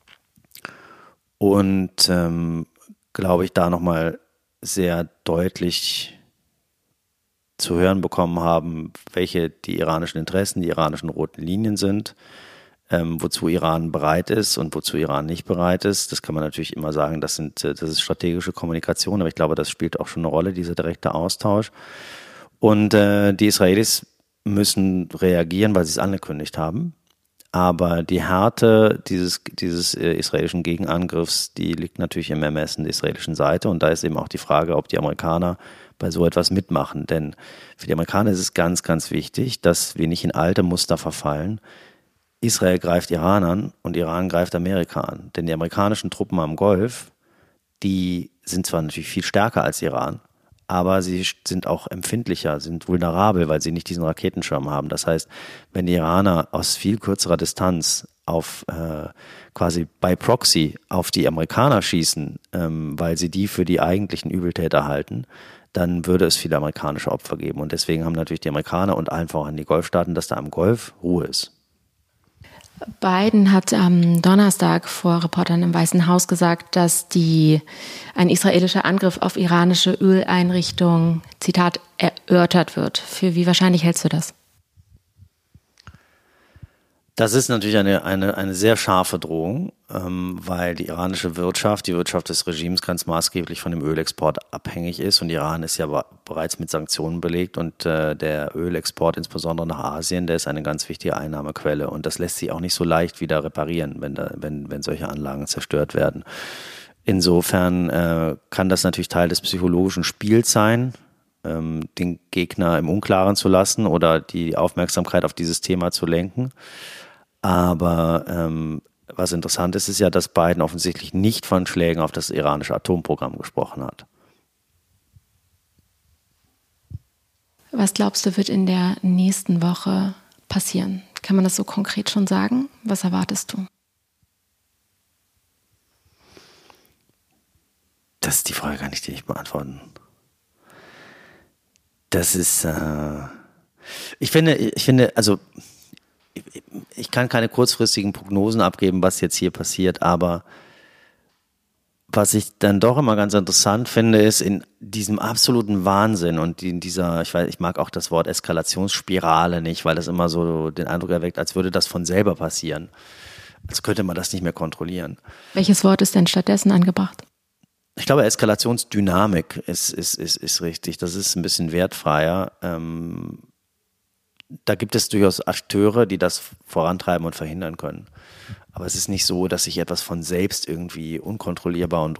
Und glaube ich, da nochmal sehr deutlich zu hören bekommen haben, welche die iranischen Interessen, die iranischen roten Linien sind, wozu Iran bereit ist und wozu Iran nicht bereit ist. Das kann man natürlich immer sagen, das ist strategische Kommunikation, aber ich glaube, das spielt auch schon eine Rolle, dieser direkte Austausch. Und die Israelis müssen reagieren, weil sie es angekündigt haben. Aber die Härte dieses israelischen Gegenangriffs, die liegt natürlich im Ermessen der israelischen Seite. Und da ist eben auch die Frage, ob die Amerikaner bei so etwas mitmachen. Denn für die Amerikaner ist es ganz, ganz wichtig, dass wir nicht in alte Muster verfallen. Israel greift Iran an und Iran greift Amerika an. Denn die amerikanischen Truppen am Golf, die sind zwar natürlich viel stärker als Iran, aber sie sind auch empfindlicher, sind vulnerabel, weil sie nicht diesen Raketenschirm haben. Das heißt, wenn die Iraner aus viel kürzerer Distanz auf quasi by Proxy auf die Amerikaner schießen, weil sie die für die eigentlichen Übeltäter halten, dann würde es viele amerikanische Opfer geben. Und deswegen haben natürlich die Amerikaner und allen voran die Golfstaaten, dass da am Golf Ruhe ist. Biden hat am Donnerstag vor Reportern im Weißen Haus gesagt, dass ein israelischer Angriff auf iranische Öleinrichtungen, Zitat, erörtert wird. Für wie wahrscheinlich hältst du das? Das ist natürlich eine sehr scharfe Drohung, weil die iranische Wirtschaft, die Wirtschaft des Regimes ganz maßgeblich von dem Ölexport abhängig ist. Und Iran ist ja bereits mit Sanktionen belegt und der Ölexport insbesondere nach Asien, der ist eine ganz wichtige Einnahmequelle. Und das lässt sich auch nicht so leicht wieder reparieren, wenn solche Anlagen zerstört werden. Insofern kann das natürlich Teil des psychologischen Spiels sein, den Gegner im Unklaren zu lassen oder die Aufmerksamkeit auf dieses Thema zu lenken. Aber was interessant ist, ist ja, dass Biden offensichtlich nicht von Schlägen auf das iranische Atomprogramm gesprochen hat. Was glaubst du, wird in der nächsten Woche passieren? Kann man das so konkret schon sagen? Was erwartest du? Das ist die Frage, kann ich dir nicht beantworten. Das ist, ich finde, also ich kann keine kurzfristigen Prognosen abgeben, was jetzt hier passiert, aber was ich dann doch immer ganz interessant finde, ist in diesem absoluten Wahnsinn und in dieser, ich mag auch das Wort Eskalationsspirale nicht, weil das immer so den Eindruck erweckt, als würde das von selber passieren. Als könnte man das nicht mehr kontrollieren. Welches Wort ist denn stattdessen angebracht? Ich glaube, Eskalationsdynamik ist richtig. Das ist ein bisschen wertfreier. Da gibt es durchaus Akteure, die das vorantreiben und verhindern können. Aber es ist nicht so, dass sich etwas von selbst irgendwie unkontrollierbar und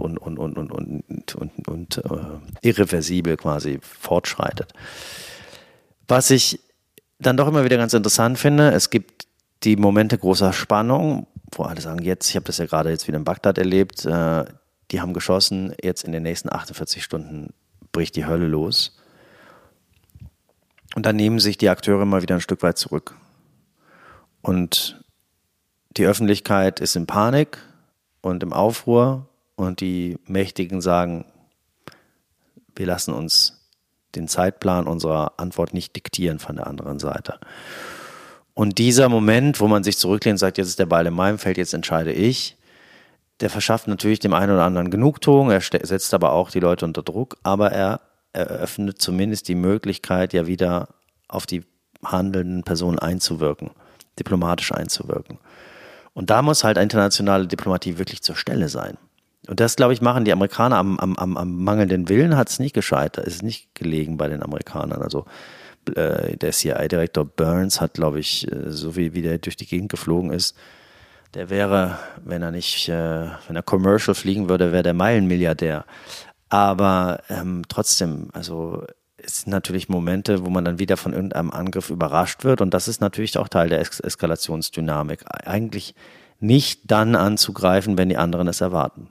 irreversibel quasi fortschreitet. Was ich dann doch immer wieder ganz interessant finde, es gibt die Momente großer Spannung, wo alle sagen, ich habe das ja gerade jetzt wieder in Bagdad erlebt, die haben geschossen, jetzt in den nächsten 48 Stunden bricht die Hölle los. Und dann nehmen sich die Akteure mal wieder ein Stück weit zurück. Und die Öffentlichkeit ist in Panik und im Aufruhr und die Mächtigen sagen, wir lassen uns den Zeitplan unserer Antwort nicht diktieren von der anderen Seite. Und dieser Moment, wo man sich zurücklehnt und sagt, jetzt ist der Ball in meinem Feld, jetzt entscheide ich, der verschafft natürlich dem einen oder anderen Genugtuung, er setzt aber auch die Leute unter Druck, aber er eröffnet zumindest die Möglichkeit, ja wieder auf die handelnden Personen einzuwirken, diplomatisch einzuwirken. Und da muss halt internationale Diplomatie wirklich zur Stelle sein. Und das, glaube ich, machen die Amerikaner am mangelnden Willen, hat es nicht gescheitert, ist nicht gelegen bei den Amerikanern. Also der CIA-Direktor Burns hat, glaube ich, so wie der durch die Gegend geflogen ist, der wäre, wenn er Commercial fliegen würde, wäre der Meilenmilliardär. Aber trotzdem, also es sind natürlich Momente, wo man dann wieder von irgendeinem Angriff überrascht wird und das ist natürlich auch Teil der Eskalationsdynamik. Eigentlich nicht dann anzugreifen, wenn die anderen es erwarten.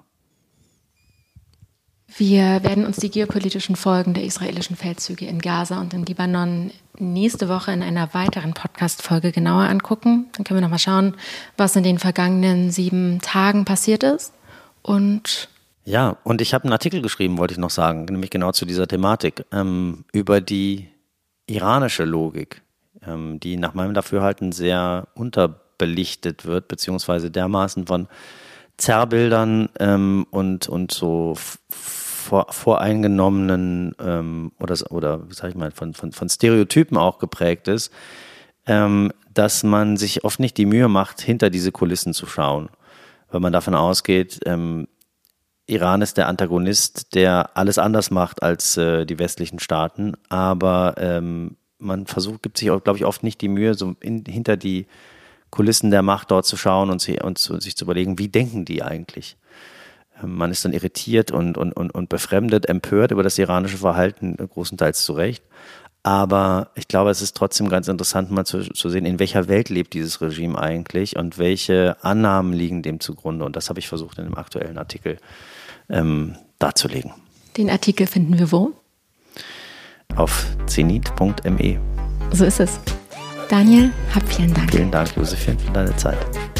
Wir werden uns die geopolitischen Folgen der israelischen Feldzüge in Gaza und im Libanon nächste Woche in einer weiteren Podcast-Folge genauer angucken. Dann können wir nochmal schauen, was in den vergangenen 7 Tagen passiert ist. Und ja, und ich habe einen Artikel geschrieben, wollte ich noch sagen, nämlich genau zu dieser Thematik, über die iranische Logik, die nach meinem Dafürhalten sehr unterbelichtet wird, beziehungsweise dermaßen von Zerrbildern und so voreingenommenen oder sag ich mal, von Stereotypen auch geprägt ist, dass man sich oft nicht die Mühe macht, hinter diese Kulissen zu schauen. Weil man davon ausgeht, Iran ist der Antagonist, der alles anders macht als die westlichen Staaten, aber man gibt sich, glaube ich, oft nicht die Mühe, so hinter die Kulissen der Macht dort zu schauen und sich zu überlegen, wie denken die eigentlich? Man ist dann irritiert und befremdet, empört über das iranische Verhalten, großenteils zu Recht. Aber ich glaube, es ist trotzdem ganz interessant, mal zu sehen, in welcher Welt lebt dieses Regime eigentlich und welche Annahmen liegen dem zugrunde. Und das habe ich versucht, in dem aktuellen Artikel darzulegen. Den Artikel finden wir wo? Auf zenit.me. So ist es. Daniel, vielen Dank. Vielen Dank, Josephine, für deine Zeit.